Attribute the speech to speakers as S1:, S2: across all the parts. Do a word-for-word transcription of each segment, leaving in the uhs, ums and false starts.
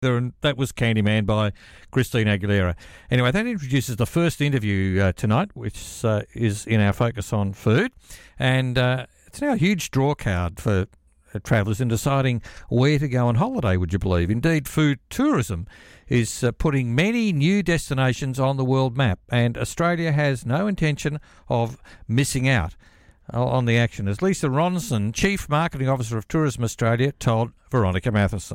S1: There, and that was Candyman by Christina Aguilera. Anyway, that introduces the first interview uh, tonight, which uh, is in our focus on food. And uh, it's now a huge draw card for uh, travellers in deciding where to go on holiday, would you believe? Indeed, food tourism is uh, putting many new destinations on the world map, and Australia has no intention of missing out on the action, as Lisa Ronson, Chief Marketing Officer of Tourism Australia, told Veronica Matheson.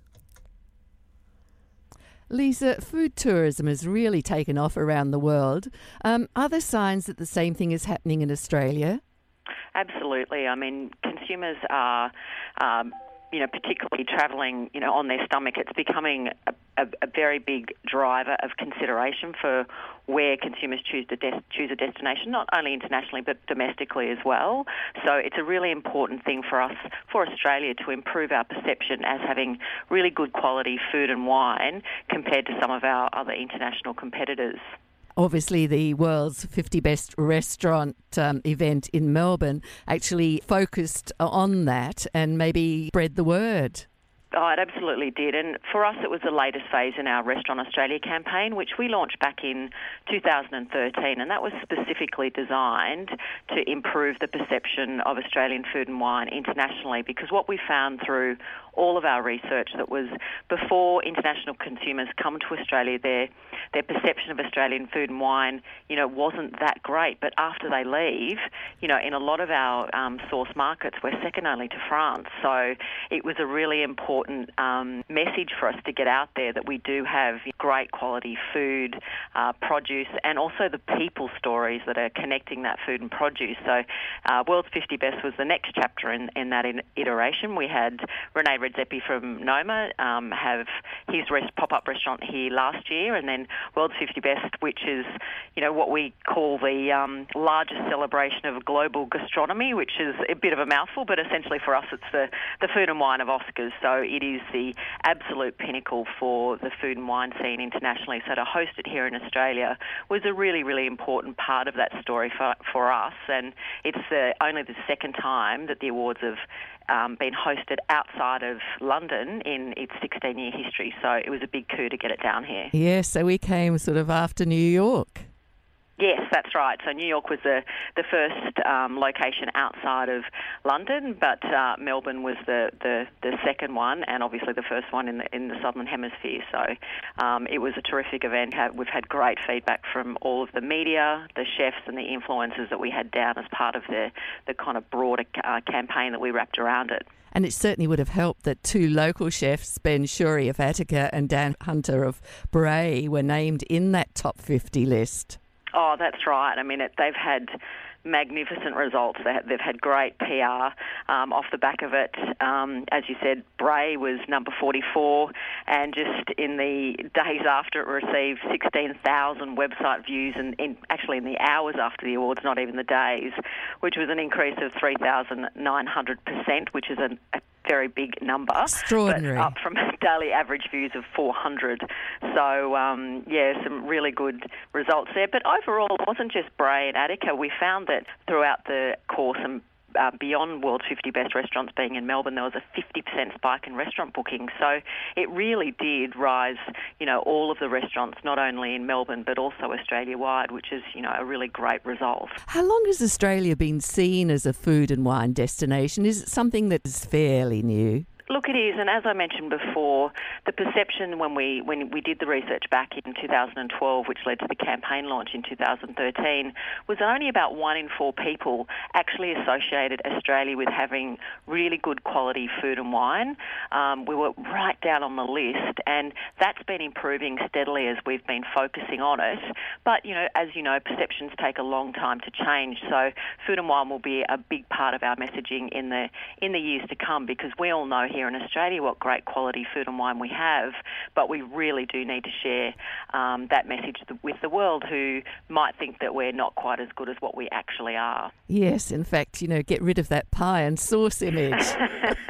S2: Lisa, food tourism has really taken off around the world. Um, are there signs that the same thing is happening in Australia?
S3: Absolutely. I mean, consumers are, um, you know, particularly travelling, you know, on their stomach. It's becoming a, a, a very big driver of consideration for where consumers choose to des- choose a destination, not only internationally but domestically as well. So it's a really important thing for us, for Australia, to improve our perception as having really good quality food and wine compared to some of our other international competitors.
S2: Obviously, the world's fifty best restaurant um, event in Melbourne actually focused on that and maybe spread the word.
S3: Oh, it absolutely did. And for us, it was the latest phase in our Restaurant Australia campaign, which we launched back in two thousand thirteen. And that was specifically designed to improve the perception of Australian food and wine internationally, because what we found through all of our research that was before international consumers come to Australia, their their perception of Australian food and wine, you know, wasn't that great. But after they leave, you know, in a lot of our um, source markets, we're second only to France. So it was a really important um, message for us to get out there that we do have great quality food, uh, produce, and also the people stories that are connecting that food and produce. So uh, World's fifty Best was the next chapter in, in that in, iteration. We had Rene Redzepi from Noma um, have his rest, pop-up restaurant here last year, and then World's fifty Best, which is, you know, what we call the um, largest celebration of global gastronomy, which is a bit of a mouthful, but essentially for us it's the, the food and wine of Oscars. So it is the absolute pinnacle for the food and wine scene internationally. So to host it here in Australia was a really, really important part of that story for, for us, and it's the, only the second time that the awards have Um, been hosted outside of London in its sixteen-year history. So it was a big coup to get it down here.
S2: Yes, so we came sort of after New York.
S3: Yes, that's right. So New York was the, the first um, location outside of London, but uh, Melbourne was the, the, the second one, and obviously the first one in the, in the Southern Hemisphere. So um, it was a terrific event. We've had great feedback from all of the media, the chefs and the influencers that we had down as part of the, the kind of broader uh, campaign that we wrapped around it.
S2: And it certainly would have helped that two local chefs, Ben Shuri of Attica and Dan Hunter of Bray, were named in that top fifty list.
S3: Oh, that's right. I mean, it, they've had magnificent results. They have, they've had great P R um, off the back of it. Um, as you said, Bray was number forty-four, and just in the days after it received sixteen thousand website views, and in, actually in the hours after the awards, not even the days, which was an increase of three thousand nine hundred percent, which is an, a very big number.
S2: Extraordinary.
S3: But up from daily average views of four hundred. So, um, yeah, some really good results there. But overall, it wasn't just Bray and Attica. We found that throughout the course and Uh, beyond World's fifty Best Restaurants being in Melbourne, there was a fifty percent spike in restaurant bookings. So it really did rise, you know, all of the restaurants, not only in Melbourne, but also Australia-wide, which is, you know, a really great result.
S2: How long has Australia been seen as a food and wine destination? Is it something that is fairly new?
S3: Look, it is, and as I mentioned before, the perception when we when we did the research back in two thousand twelve, which led to the campaign launch in two thousand thirteen, was that only about one in four people actually associated Australia with having really good quality food and wine. Um, we were right down on the list, and that's been improving steadily as we've been focusing on it. But, you know, as you know, perceptions take a long time to change, so food and wine will be a big part of our messaging in the in the years to come, because we all know here in Australia what great quality food and wine we have, but we really do need to share um, that message with the world, who might think that we're not quite as good as what we actually are.
S2: Yes, in fact, you know, get rid of that pie and sauce image.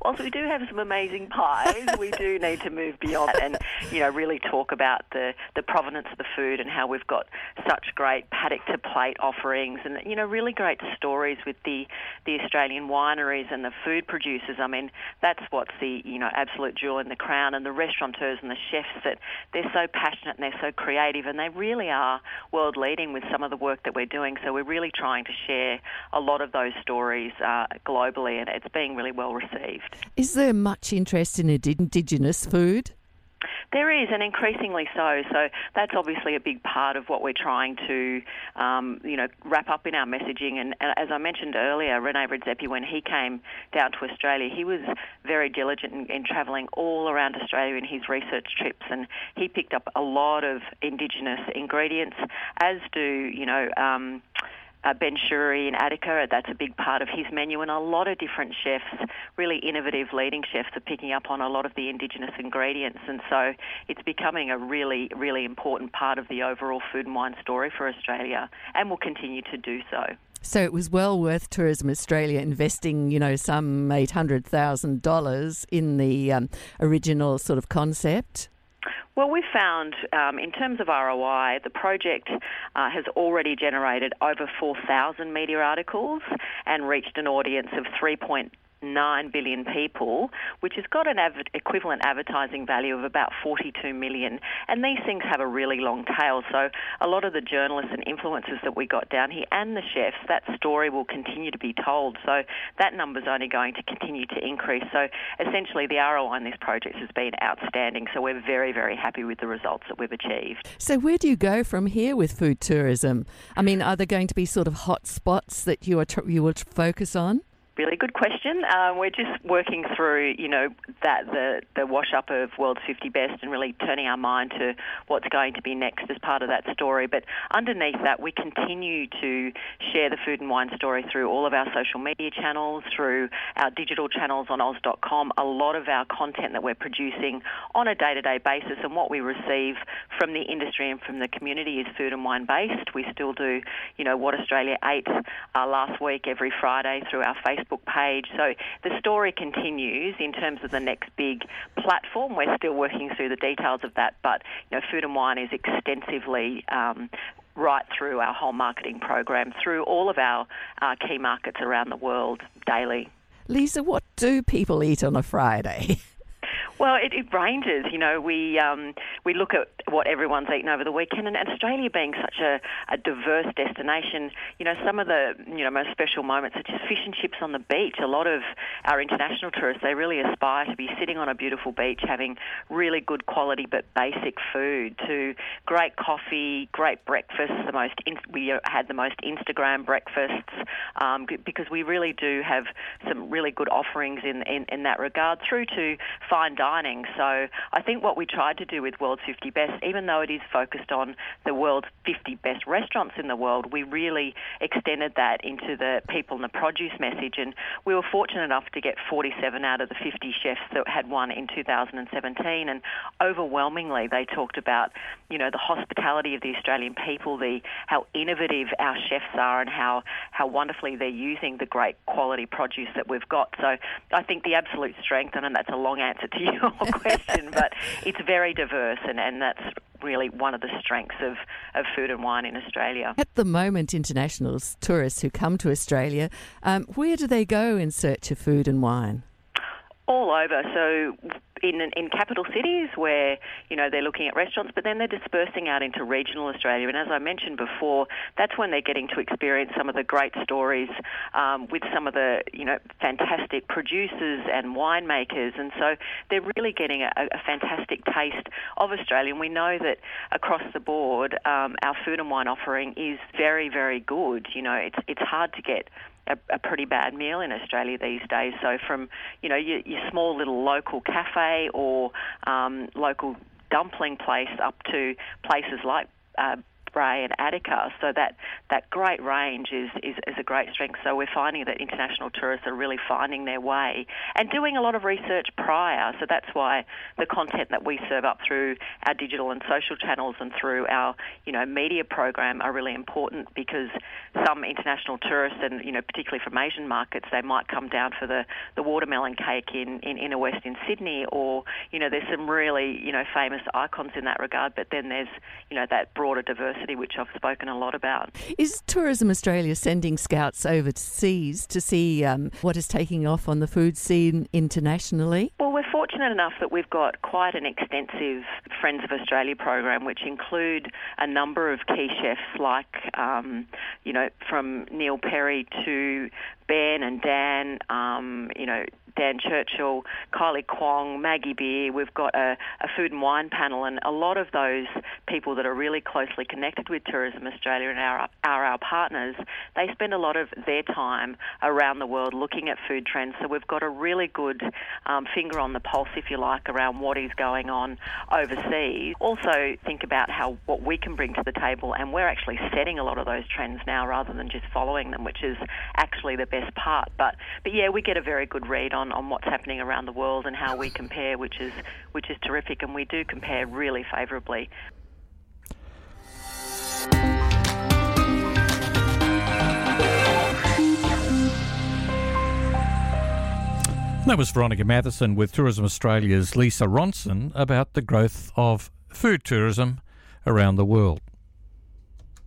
S3: whilst we do have some amazing pies, we do need to move beyond and, you know, really talk about the, the provenance of the food and how we've got such great paddock to plate offerings and, you know, really great stories with the, the Australian wineries and the food producers. I mean, that's what's the, you know, absolute jewel in the crown, and the restaurateurs and the chefs, that they're so passionate and they're so creative, and they really are world leading with some of the work that we're doing. So we're really trying to share a lot of those stories uh, globally, and it's being really well received.
S2: Is there much interest in Indigenous food?
S3: There is, and increasingly so. So that's obviously a big part of what we're trying to, um, you know, wrap up in our messaging. And, and as I mentioned earlier, Rene Redzepi, when he came down to Australia, he was very diligent in, in travelling all around Australia in his research trips, and he picked up a lot of Indigenous ingredients, as do, you know, um, Uh, Ben Shuri in Attica, that's a big part of his menu, and a lot of different chefs, really innovative leading chefs, are picking up on a lot of the Indigenous ingredients, and so it's becoming a really, really important part of the overall food and wine story for Australia, and will continue to do so.
S2: So it was well worth Tourism Australia investing, you know, some eight hundred thousand dollars in the um, original sort of concept?
S3: Well, we found, um, in terms of R O I, the project uh, has already generated over four thousand media articles and reached an audience of three point nine billion people, which has got an av- equivalent advertising value of about forty-two million. And these things have a really long tail. So a lot of the journalists and influencers that we got down here and the chefs, that story will continue to be told. So that number's only going to continue to increase. So essentially the R O I on this project has been outstanding. So we're very, very happy with the results that we've achieved.
S2: So where do you go from here with food tourism? I mean, are there going to be sort of hot spots that you are tr- you will focus on?
S3: Really good question. Um, we're just working through, you know, that the the wash up of World's fifty Best and really turning our mind to what's going to be next as part of that story. But underneath that, we continue to share the food and wine story through all of our social media channels, through our digital channels on oz dot com. A lot of our content that we're producing on a day-to-day basis, and what we receive from the industry and from the community, is food and wine based. We still do, you know, What Australia Ate uh, last week every Friday through our Facebook page. So the story continues in terms of the next big platform. We're still working through the details of that, but, you know, food and wine is extensively um, right through our whole marketing program, through all of our uh, key markets around the world daily.
S2: Lisa, what do people eat on a Friday?
S3: Well, it, it ranges. You know, we um, we look at what everyone's eaten over the weekend, and Australia being such a, a diverse destination, you know, some of the, you know, most special moments, such as fish and chips on the beach. A lot of our international tourists, they really aspire to be sitting on a beautiful beach, having really good quality but basic food, to great coffee, great breakfasts. The most in, we had the most Instagram breakfasts um, because we really do have some really good offerings in, in, in that regard, through to fine dining. So I think what we tried to do with World's fifty Best, even though it is focused on the world's fifty best restaurants in the world, we really extended that into the people and the produce message. And we were fortunate enough to get forty-seven out of the fifty chefs that had won in two thousand seventeen. And overwhelmingly, they talked about, you know, the hospitality of the Australian people, the how innovative our chefs are, and how, how wonderfully they're using the great quality produce that we've got. So I think the absolute strength, and that's a long answer to your question, but it's very diverse, and, and that's really one of the strengths of, of food and wine in Australia.
S2: At the moment, international tourists who come to Australia, um, where do they go in search of food and wine?
S3: All over. So in in capital cities where, you know, they're looking at restaurants, but then they're dispersing out into regional Australia. And as I mentioned before, that's when they're getting to experience some of the great stories um, with some of the, you know, fantastic producers and winemakers. And so they're really getting a, a fantastic taste of Australia. And we know that across the board, um, our food and wine offering is very, very good. You know, it's it's hard to get A, a pretty bad meal in Australia these days. So from, you know, your, your small little local cafe or um, local dumpling place up to places like uh, Bray and Attica. So that, that great range is, is, is a great strength. So we're finding that international tourists are really finding their way and doing a lot of research prior. So that's why the content that we serve up through our digital and social channels and through our, you know, media program are really important, because some international tourists, and, you know, particularly from Asian markets, they might come down for the, the watermelon cake in, in inner west in Sydney, or, you know, there's some really, you know, famous icons in that regard, but then there's, you know, that broader diversity, which I've spoken a lot about.
S2: Is Tourism Australia sending scouts overseas to see um, what is taking off on the food scene internationally?
S3: Well, we're fortunate enough that we've got quite an extensive Friends of Australia program, which include a number of key chefs like, um, you know, from Neil Perry to Ben and Dan, um, you know, Dan Churchill, Kylie Kwong, Maggie Beer. We've got a, a food and wine panel, and a lot of those people that are really closely connected with Tourism Australia and are, are our partners, they spend a lot of their time around the world looking at food trends. So we've got a really good um, finger on the pulse, if you like, around what is going on overseas. Also think about how what we can bring to the table, and we're actually setting a lot of those trends now rather than just following them, which is actually the best part. But but yeah, we get a very good read on On, on what's happening around the world and how we compare, which is which is terrific, and we do compare really favourably.
S1: That was Veronica Matheson with Tourism Australia's Lisa Ronson about the growth of food tourism around the world.